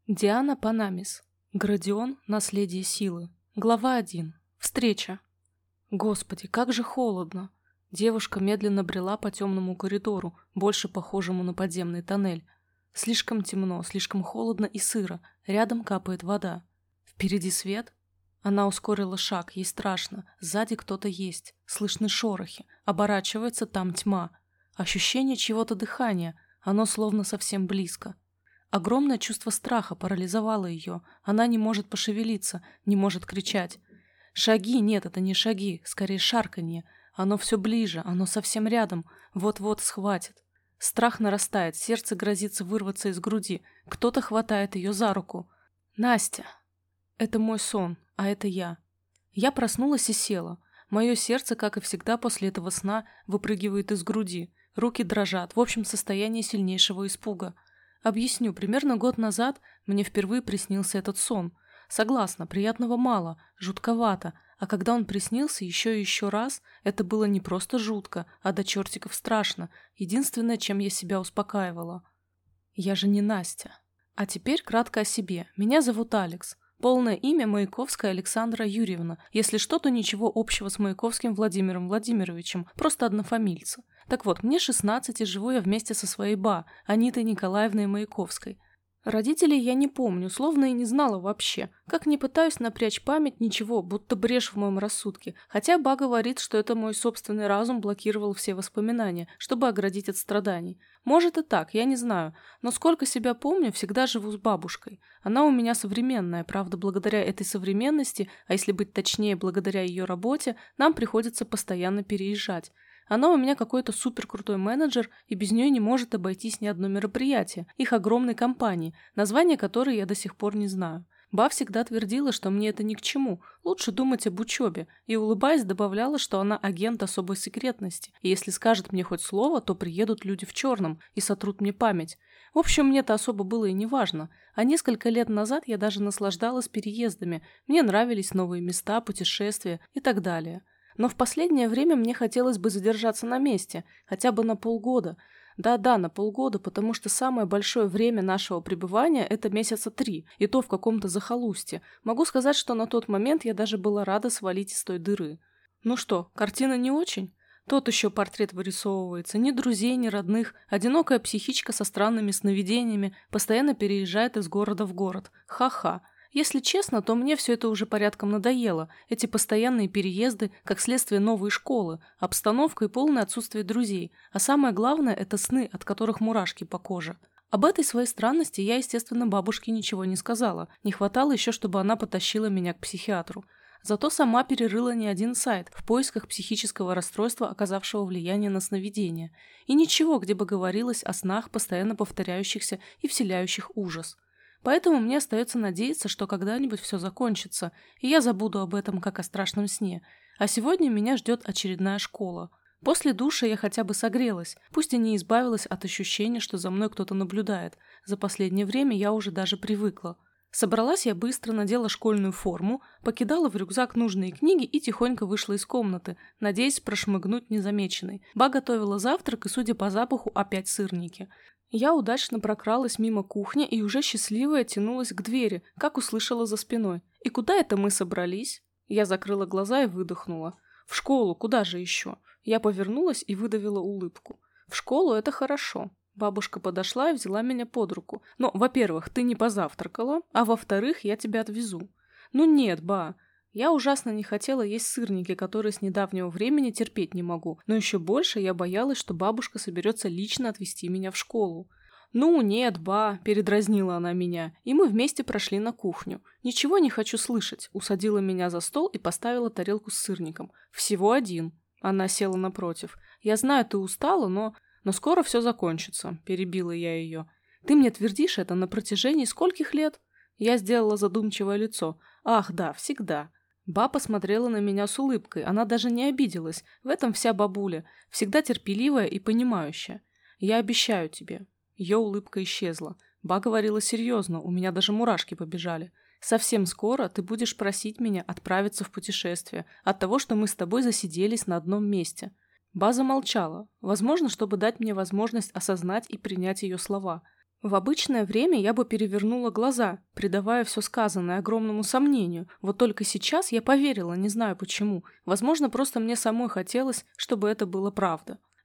Диана Панамис. Градион. Наследие силы. Глава 1. Встреча. Господи, как же холодно. Девушка медленно брела по темному коридору, больше похожему на подземный тоннель. Слишком темно, слишком холодно и сыро. Рядом капает вода. Впереди свет. Она ускорила шаг, ей страшно. Сзади кто-то есть. Слышны шорохи. Оборачивается, там тьма. Ощущение чьего-то дыхания. Оно словно совсем близко. Огромное чувство страха парализовало ее. Она не может пошевелиться, не может кричать. Шаги, нет, это не шаги, скорее шарканье. Оно все ближе, оно совсем рядом, вот-вот схватит. Страх нарастает, сердце грозится вырваться из груди. Кто-то хватает ее за руку. Настя. Это мой сон, а это я. Я проснулась и села. Мое сердце, как и всегда после этого сна, выпрыгивает из груди. Руки дрожат, в общем состоянии сильнейшего испуга. Объясню, примерно год назад мне впервые приснился этот сон. Согласна, приятного мало, жутковато, а когда он приснился еще и еще раз, это было не просто жутко, а до чертиков страшно, единственное, чем я себя успокаивала. Я же не Настя. А теперь кратко о себе. Меня зовут Алекс. Полное имя Маяковская Александра Юрьевна. Если что, то ничего общего с Маяковским Владимиром Владимировичем, просто однофамильцы. Так вот, мне 16, и живу я вместе со своей ба, Анитой Николаевной Маяковской. Родителей я не помню, словно и не знала вообще. Как ни пытаюсь напрячь память, ничего, будто брешь в моем рассудке. Хотя ба говорит, что это мой собственный разум блокировал все воспоминания, чтобы оградить от страданий. Может и так, я не знаю. Но сколько себя помню, всегда живу с бабушкой. Она у меня современная, правда, благодаря этой современности, а если быть точнее, благодаря ее работе, нам приходится постоянно переезжать. Она у меня какой-то суперкрутой менеджер, и без нее не может обойтись ни одно мероприятие, их огромной компании, название которой я до сих пор не знаю. Ба всегда твердила, что мне это ни к чему, лучше думать об учебе, и, улыбаясь, добавляла, что она агент особой секретности, и если скажет мне хоть слово, то приедут люди в черном и сотрут мне память. В общем, мне-то особо было и не важно, а несколько лет назад я даже наслаждалась переездами, мне нравились новые места, путешествия и так далее. Но в последнее время мне хотелось бы задержаться на месте, хотя бы на полгода. Да-да, на полгода, потому что самое большое время нашего пребывания – это месяца 3, и то в каком-то захолустье. Могу сказать, что на тот момент я даже была рада свалить из той дыры. Ну что, картина не очень? Тот еще портрет вырисовывается. Ни друзей, ни родных. Одинокая психичка со странными сновидениями постоянно переезжает из города в город. Ха-ха. Если честно, то мне все это уже порядком надоело. Эти постоянные переезды, как следствие новой школы, обстановка и полное отсутствие друзей. А самое главное – это сны, от которых мурашки по коже. Об этой своей странности я, естественно, бабушке ничего не сказала. Не хватало еще, чтобы она потащила меня к психиатру. Зато сама перерыла не один сайт в поисках психического расстройства, оказавшего влияние на сновидения. И ничего, где бы говорилось о снах, постоянно повторяющихся и вселяющих ужас. Поэтому мне остается надеяться, что когда-нибудь все закончится, и я забуду об этом, как о страшном сне. А сегодня меня ждет очередная школа. После душа я хотя бы согрелась, пусть и не избавилась от ощущения, что за мной кто-то наблюдает. За последнее время я уже даже привыкла. Собралась я быстро, надела школьную форму, покидала в рюкзак нужные книги и тихонько вышла из комнаты, надеясь прошмыгнуть незамеченной. Ба готовила завтрак и, судя по запаху, опять сырники. Я удачно прокралась мимо кухни и уже счастливая тянулась к двери, как услышала за спиной. «И куда это мы собрались?» Я закрыла глаза и выдохнула. «В школу, куда же еще?» Я повернулась и выдавила улыбку. «В школу это хорошо». Бабушка подошла и взяла меня под руку. «Но, во-первых, ты не позавтракала, а во-вторых, я тебя отвезу». «Ну нет, ба». Я ужасно не хотела есть сырники, которые с недавнего времени терпеть не могу, но еще больше я боялась, что бабушка соберется лично отвезти меня в школу. «Ну нет, ба», – передразнила она меня, и мы вместе прошли на кухню. «Ничего не хочу слышать», – усадила меня за стол и поставила тарелку с сырником. «Всего один». Она села напротив. «Я знаю, ты устала, но скоро все закончится», – перебила я ее. «Ты мне твердишь это на протяжении скольких лет?» Я сделала задумчивое лицо. «Ах, да, всегда». Ба посмотрела на меня с улыбкой, она даже не обиделась, в этом вся бабуля, всегда терпеливая и понимающая. «Я обещаю тебе». Ее улыбка исчезла. Ба говорила серьезно, у меня даже мурашки побежали. «Совсем скоро ты будешь просить меня отправиться в путешествие от того, что мы с тобой засиделись на одном месте». Ба замолчала, возможно, чтобы дать мне возможность осознать и принять ее слова. В обычное время я бы перевернула глаза, придавая все сказанное огромному сомнению. Вот только сейчас я поверила, не знаю почему. Возможно, просто мне самой хотелось, чтобы это было правда.